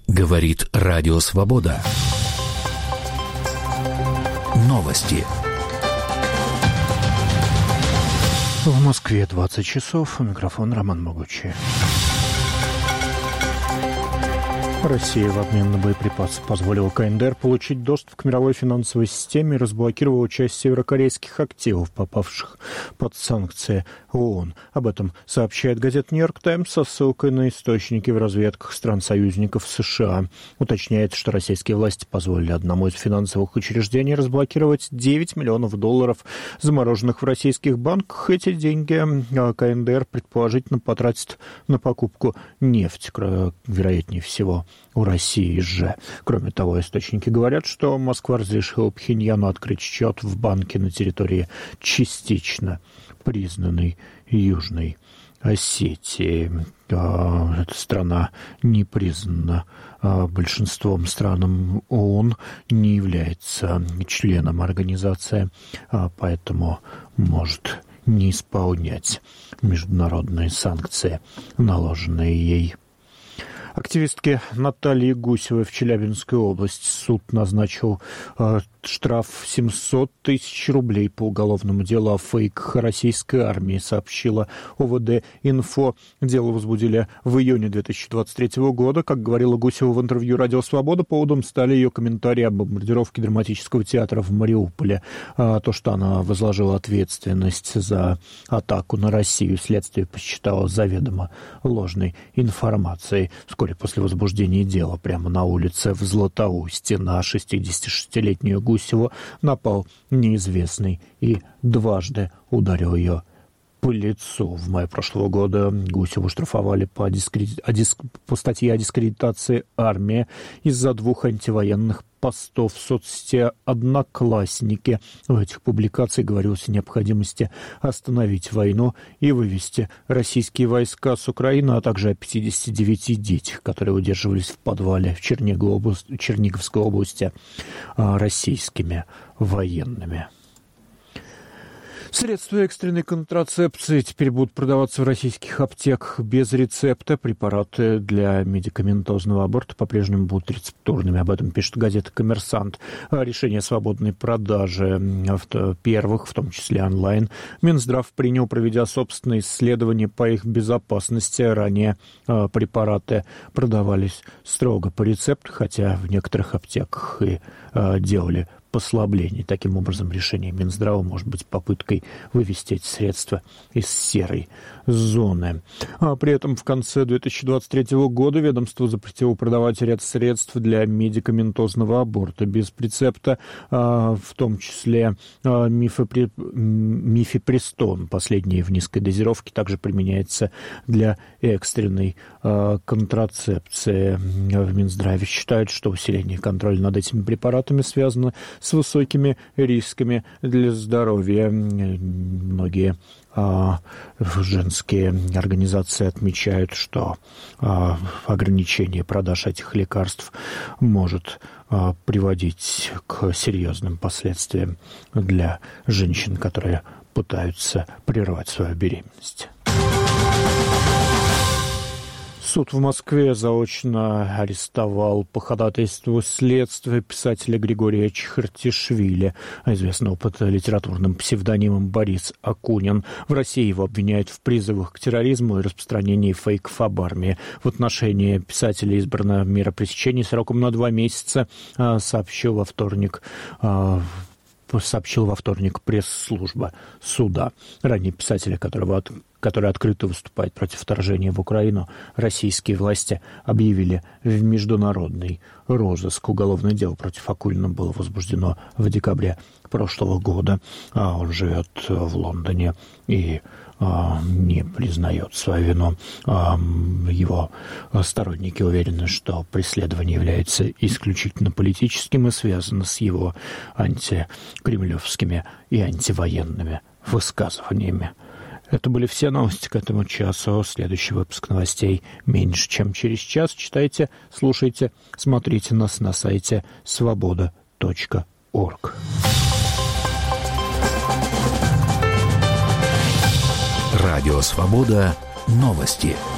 Говорит Радио Свобода. Новости. В Москве 20 часов. Микрофон Роман Могучий. Россия в обмен на боеприпасы позволила КНДР получить доступ к мировой финансовой системе и разблокировала часть северокорейских активов, попавших под санкции ООН. Об этом сообщает газета «Нью-Йорк Таймс» со ссылкой на источники в разведках стран-союзников США. Уточняется, что российские власти позволили одному из финансовых учреждений разблокировать $9 миллионов, замороженных в российских банках. Эти деньги КНДР предположительно потратит на покупку нефти, вероятнее всего, у России же. Кроме того, источники говорят, что Москва разрешила Пхеньяну открыть счет в банке на территории частично признанной Южной Осетии. Эта страна не признана большинством стран ООН, не является членом организации, поэтому может не исполнять международные санкции, наложенные ей. Активистке Наталье Гусевой в Челябинской области суд назначил штраф 700 тысяч рублей по уголовному делу о фейках российской армии, сообщила ОВД-Инфо. Дело возбудили в июне 2023 года. Как говорила Гусева в интервью «Радио Свобода», поводом стали ее комментарии об бомбардировке драматического театра в Мариуполе. То, что она возложила ответственность за атаку на Россию, следствие посчитало заведомо ложной информацией. Вскоре после возбуждения дела прямо на улице в Златоусте на 66-летнюю Гусеву напал неизвестный и дважды ударил ее по лицу. В мае прошлого года Гусеву штрафовали по статье о дискредитации армии из-за 2 антивоенных постов в соцсети «Одноклассники». В этих публикациях говорилось о необходимости остановить войну и вывести российские войска с Украины, а также о 59 детях, которые удерживались в подвале в Черниговской области российскими военными. Средства экстренной контрацепции теперь будут продаваться в российских аптеках без рецепта. Препараты для медикаментозного аборта по-прежнему будут рецептурными. Об этом пишет газета «Коммерсант». Решение о свободной продаже первых, в том числе онлайн, Минздрав принял, проведя собственные исследования по их безопасности. Ранее препараты продавались строго по рецепту, хотя в некоторых аптеках и делали послаблений. Таким образом, решение Минздрава может быть попыткой вывести эти средства из серой зоны. При этом в конце 2023 года ведомство запретило продавать ряд средств для медикаментозного аборта без рецепта, в том числе мифепристон. Последний в низкой дозировке также применяется для экстренной контрацепции. В Минздраве считают, что усиление контроля над этими препаратами связано с высокими рисками для здоровья. Многие женские организации отмечают, что ограничение продаж этих лекарств может приводить к серьезным последствиям для женщин, которые пытаются прервать свою беременность. Суд в Москве заочно арестовал по ходатайству следствия писателя Григория Чхартишвили, известного под литературным псевдонимом Борис Акунин. В России его обвиняют в призывах к терроризму и распространении фейков об армии. В отношении писателя избрана мера пресечения сроком на 2 месяца, сообщила во вторник пресс-служба суда. Ранее писателя, который открыто выступает против вторжения в Украину, российские власти объявили в международный розыск. Уголовное дело против Акунина было возбуждено в декабре прошлого года. Он живет в Лондоне и не признает свою вину. Его сторонники уверены, что преследование является исключительно политическим и связано с его антикремлевскими и антивоенными высказываниями. Это были все новости к этому часу. Следующий выпуск новостей меньше, чем через час. Читайте, слушайте, смотрите нас на сайте svoboda.org. Радио «Свобода». Новости.